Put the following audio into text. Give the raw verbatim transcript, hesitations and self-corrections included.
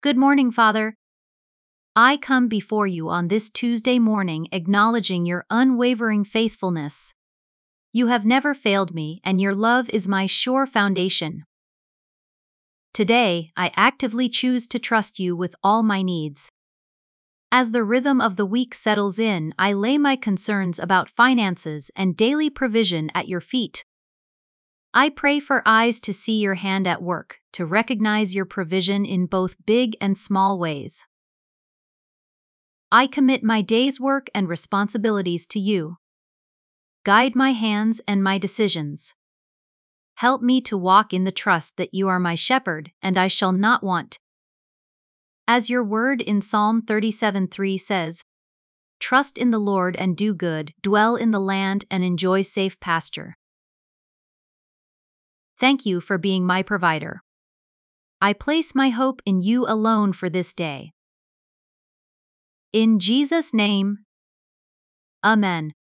Good morning, Father. I come before you on this Tuesday morning acknowledging your unwavering faithfulness. You have never failed me, and your love is my sure foundation. Today, I actively choose to trust you with all my needs. As the rhythm of the week settles in, I lay my concerns about finances and daily provision at your feet. I pray for eyes to see your hand at work, to recognize your provision in both big and small ways. I commit my day's work and responsibilities to you. Guide my hands and my decisions. Help me to walk in the trust that you are my shepherd, and I shall not want. As your word in Psalm thirty-seven three says, "Trust in the Lord and do good, dwell in the land and enjoy safe pasture." Thank you for being my provider. I place my hope in you alone for this day. In Jesus' name, Amen.